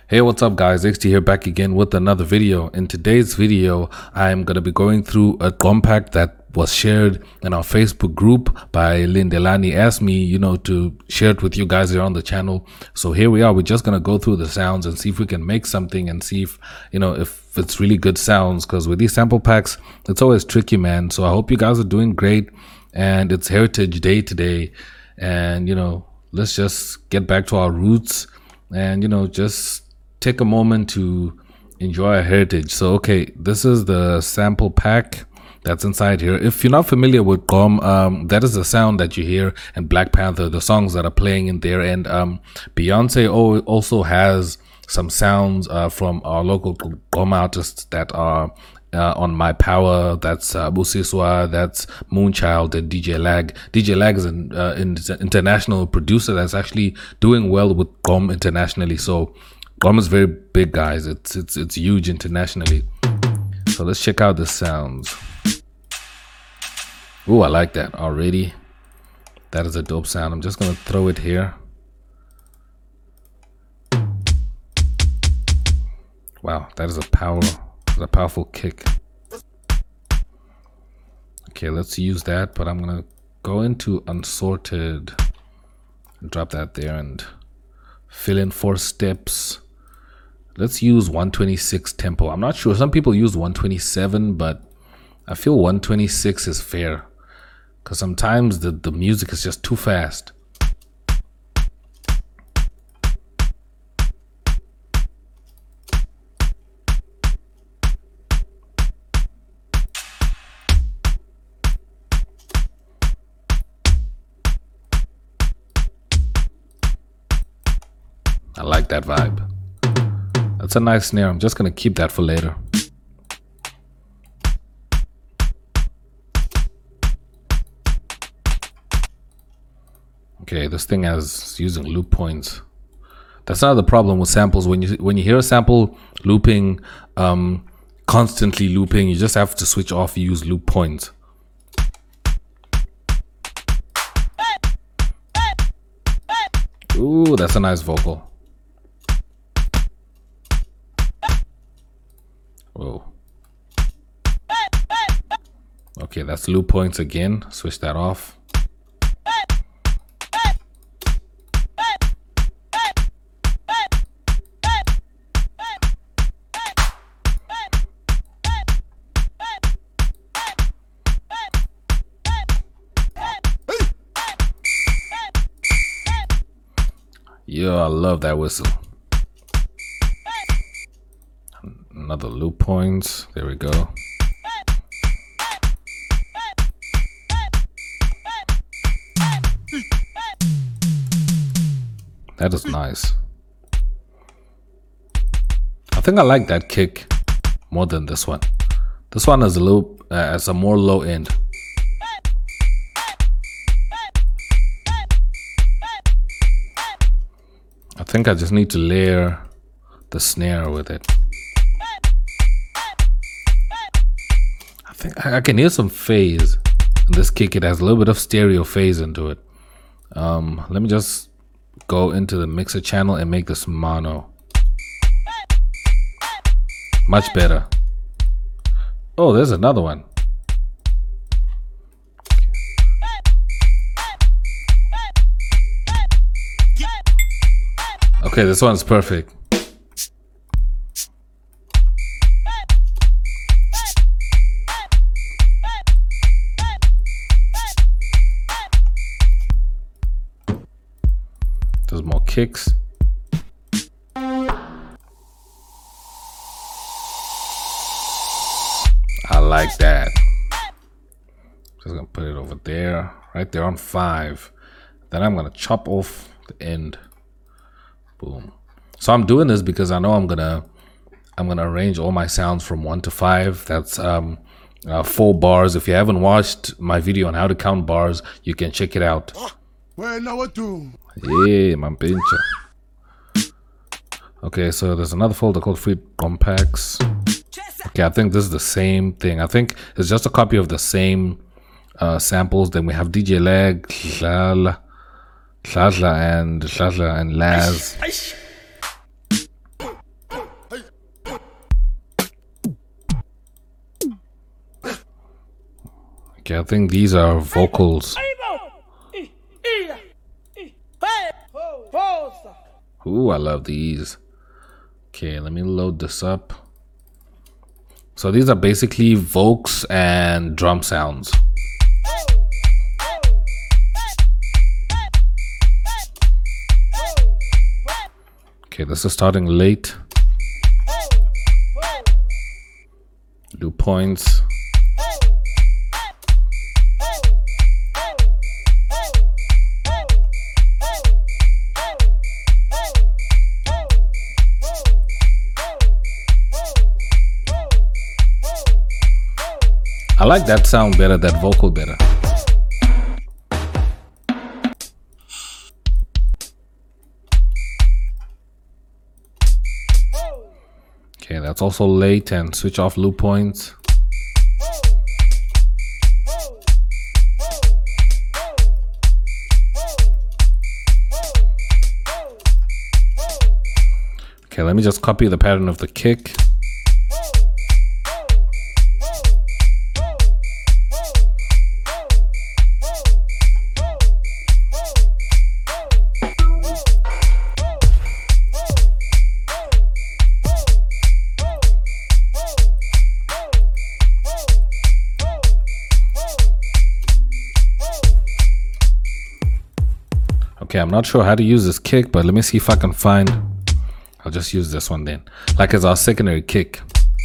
Hey, what's up guys? XT here, back again with another video. In today's video, I am going to be going through a compact that was shared in our Facebook group by Lindelani. Asked me, to share it with you guys here on the channel. So here we are. We're just going to go through the sounds and see if we can make something and see if, if it's really good sounds. Because with these sample packs, it's always tricky, man. So I hope you guys are doing great. And it's Heritage Day today. And, let's just get back to our roots and, just take a moment to enjoy our heritage. So, okay, this is the sample pack that's inside here. If you're not familiar with Gqom, that is the sound that you hear in Black Panther, the songs that are playing in there. And Beyonce also has some sounds from our local Gqom artists that are on My Power. That's Busiswa, that's Moonchild, and DJ Lag. DJ Lag is an international producer that's actually doing well with Gqom internationally. So Gqom is very big, guys. It's huge internationally. So let's check out the sounds. Oh, I like that already. That is a dope sound. I'm just gonna throw it here. Wow, that is a powerful kick. Okay, let's use that, but I'm gonna go into unsorted, drop that there, and fill in 4 steps. Let's use 126 tempo. I'm not sure. Some people use 127, but I feel 126 is fair because sometimes the music is just too fast. I like that vibe. That's a nice snare. I'm just going to keep that for later. Okay, this thing is using loop points. That's not the problem with samples. When you hear a sample looping, constantly looping, you just have to switch off, use loop points. Ooh, that's a nice vocal. Whoa. Okay, that's loop points again. Switch that off. Yeah, I love that whistle. Another loop points. There we go. That is nice. I think I like that kick more than this one. This one is a more low end. I think I just need to layer the snare with it. I think I can hear some phase in this kick. It has a little bit of stereo phase into it. Let me just go into the mixer channel and make this mono. Much better. Oh, there's another one. Okay, this one's perfect. There's more kicks. I like that. Just gonna put it over there, right there on 5. Then I'm gonna chop off the end. Boom. So I'm doing this because I know I'm gonna arrange all my sounds from 1 to 5. That's 4 bars. If you haven't watched my video on how to count bars, you can check it out. Yeah, my pincha. Okay, so there's another folder called Free Gqom Packs. Okay, I think this is the same thing. I think it's just a copy of the same samples. Then we have DJ Lag, Shadla and Laz. Okay, I think these are vocals. Ooh, I love these. Okay, let me load this up. So these are basically vocals and drum sounds. Okay, this is starting late. Do points. I like that sound better, that vocal better. Okay, that's also late, and switch off loop points. Okay, let me just copy the pattern of the kick. Okay, I'm not sure how to use this kick, but let me see if I can find. I'll just use this one then, like as our secondary kick.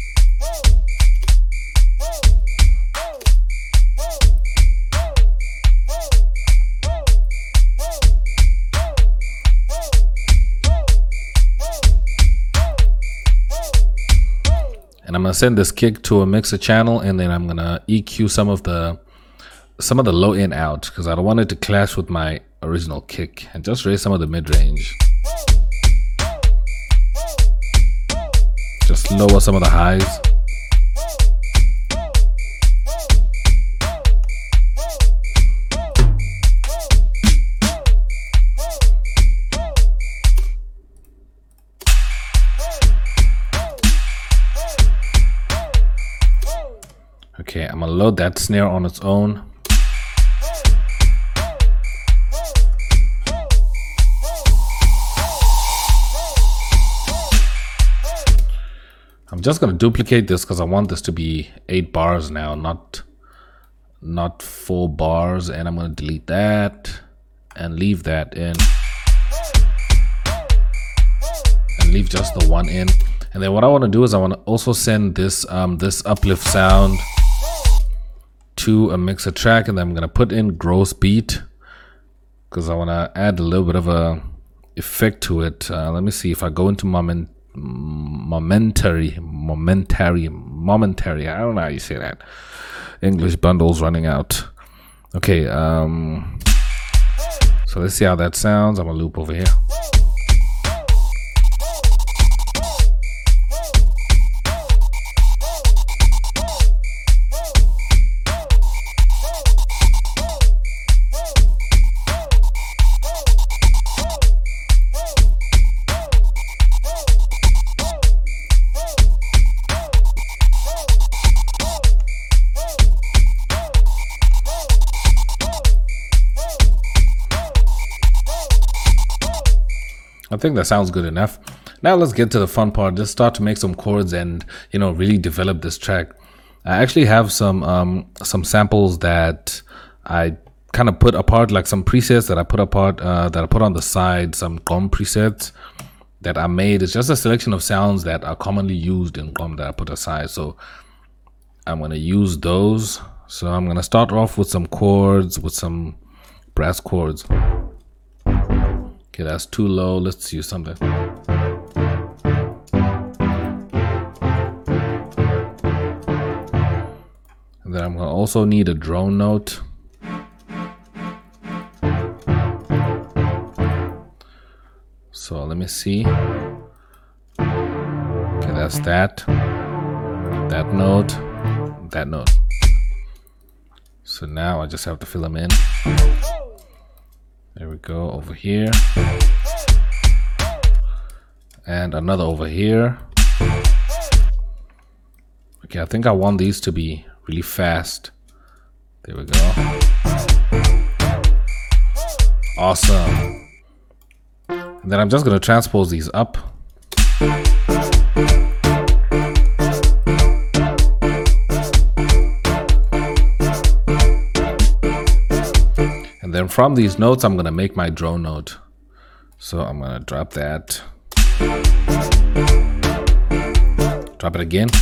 And I'm gonna send this kick to a mixer channel, and then I'm gonna EQ some of the low end out, because I don't want it to clash with my original kick, and just raise some of the mid-range. Just lower some of the highs. Okay, I'm gonna load that snare on its own. I'm just going to duplicate this because I want this to be 8 bars now, not 4 bars. And I'm going to delete that and leave that in. And leave just the one in. And then what I want to do is I want to also send this this uplift sound to a mixer track, and then I'm going to put in gross beat because I want to add a little bit of a effect to it. Let me see if I go into momentary. I don't know how you say that. English bundles running out. Okay, so let's see how that sounds. I'm gonna loop over here. I think that sounds good enough. Now let's get to the fun part. Just start to make some chords and, you know, really develop this track. I actually have some samples that I kind of put apart, like some presets that I put apart, that I put on the side, some GOM presets that I made. It's just a selection of sounds that are commonly used in GOM that I put aside. So I'm going to use those. So I'm going to start off with some chords, with some brass chords. Okay, that's too low. Let's use something. And then I'm going to also need a drone note. So let me see. Okay, that's that. That note. That note. So now I just have to fill them in. There we go, over here. And another over here. Okay, I think I want these to be really fast. There we go. Awesome. And then I'm just going to transpose these up. And then from these notes, I'm going to make my drone note. So I'm going to drop that. Drop it again.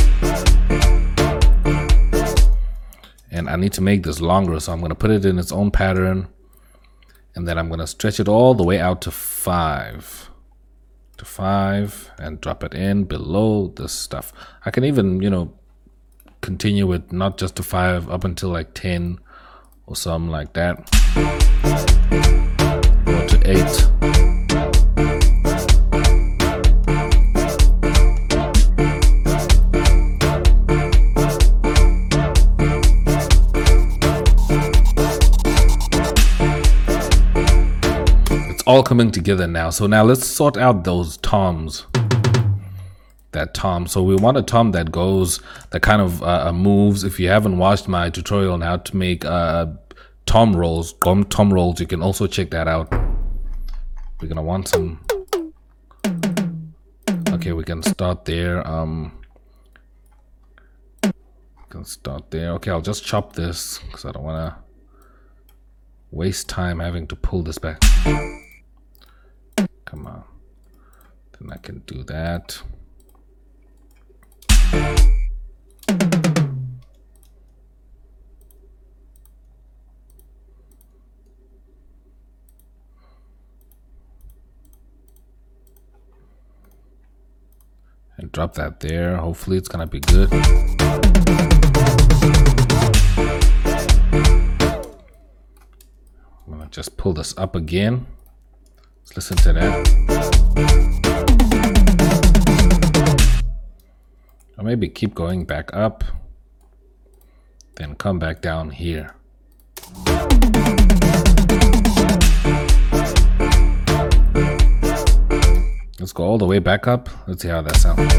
And I need to make this longer, so I'm going to put it in its own pattern. And then I'm going to stretch it all the way out to 5. To 5 and drop it in below this stuff. I can even, continue with not just to 5 up until like 10 or something like that. Or to 8. All coming together now. So now let's sort out those toms. That tom. So we want a tom that goes, that kind of moves. If you haven't watched my tutorial on how to make tom rolls, you can also check that out. We're gonna want some. Okay, we can start there. Okay, I'll just chop this because I don't want to waste time having to pull this back. Come on. Then I can do that. And drop that there. Hopefully it's gonna be good. I'm gonna just pull this up again. Let's listen to that. Or maybe keep going back up, then come back down here. Let's go all the way back up. Let's see how that sounds.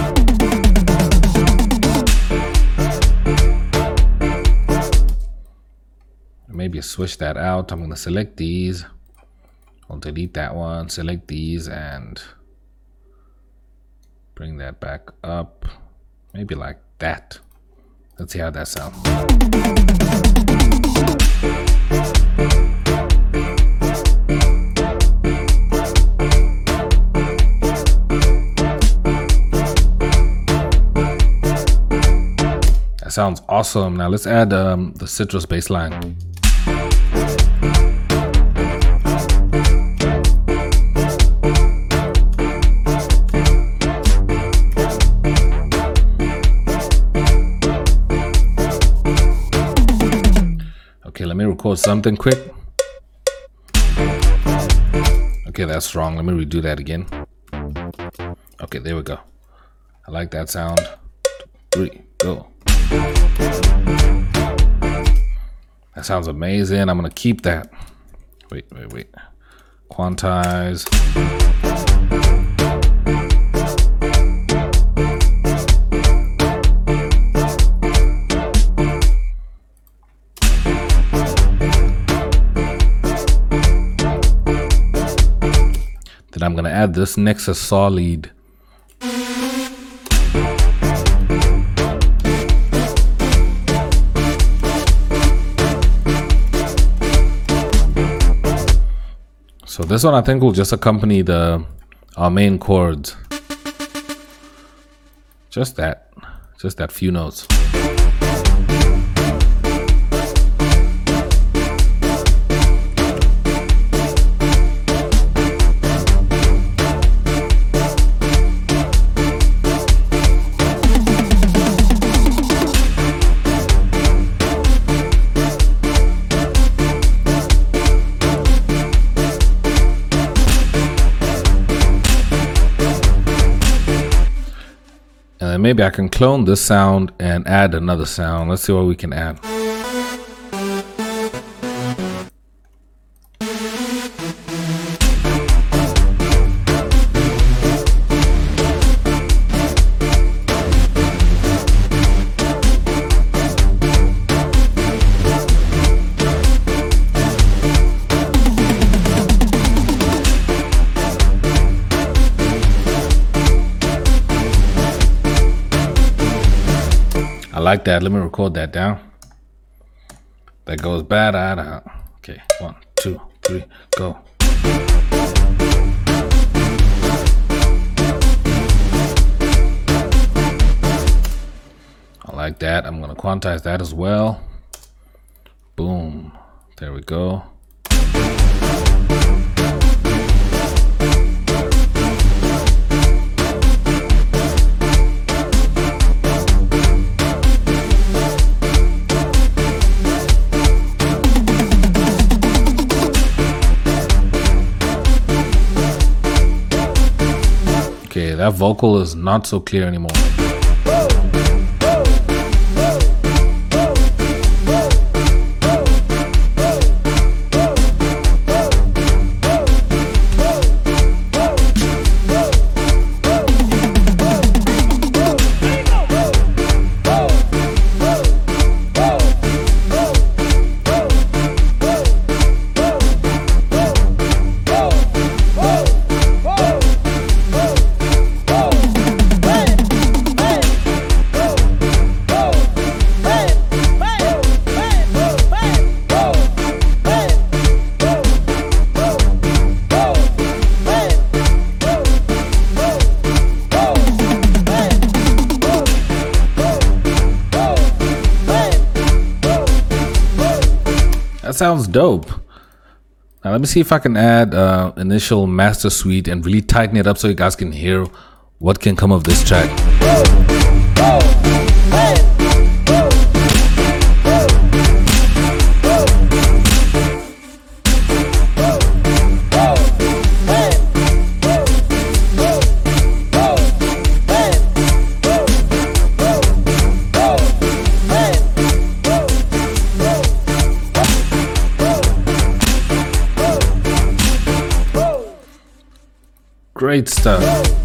Maybe switch that out. I'm going to select these. I'll delete that one, select these, and bring that back up. Maybe like that. Let's see how that sounds. That sounds awesome. Now let's add the citrus bass line. Okay, let me record something quick. Okay, that's wrong. Let me redo that again. Okay, there we go. I like that sound. 2, 3, go. That sounds amazing. I'm gonna keep that. Wait. Quantize. Then I'm gonna add this Nexus saw lead. So this one I think will just accompany our main chords. Just that few notes. And maybe I can clone this sound and add another sound. Let's see what we can add. like that. Let me record that down. That goes bad. Okay, 1, 2, 3, go. I like that. I'm gonna quantize that as well. Boom. There we go. Okay, that vocal is not so clear anymore. That sounds dope. Now let me see if I can add initial master suite and really tighten it up so you guys can hear what can come of this track. Great stuff.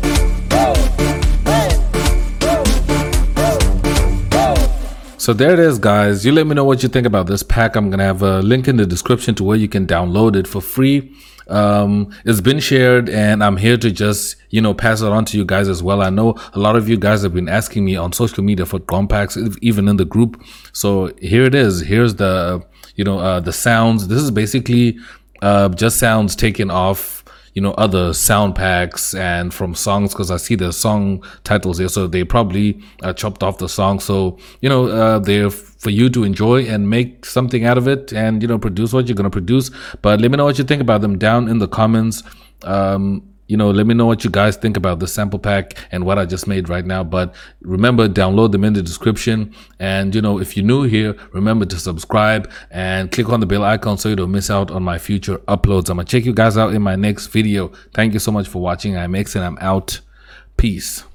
So there it is, guys. You let me know what you think about this pack. I'm gonna have a link in the description to where you can download it for free. It's been shared and I'm here to just, pass it on to you guys as well. I know a lot of you guys have been asking me on social media for drum packs, even in the group. So here it is. Here's the, the sounds. This is basically just sounds taken off other sound packs and from songs, because I see the song titles here, so they probably chopped off the song. So they're for you to enjoy and make something out of it, and produce what you're gonna produce. But let me know what you think about them down in the comments. Let me know what you guys think about the sample pack and what I just made right now. But remember, download them in the description. And, if you're new here, remember to subscribe and click on the bell icon so you don't miss out on my future uploads. I'm going to check you guys out in my next video. Thank you so much for watching. I'm X and I'm out. Peace.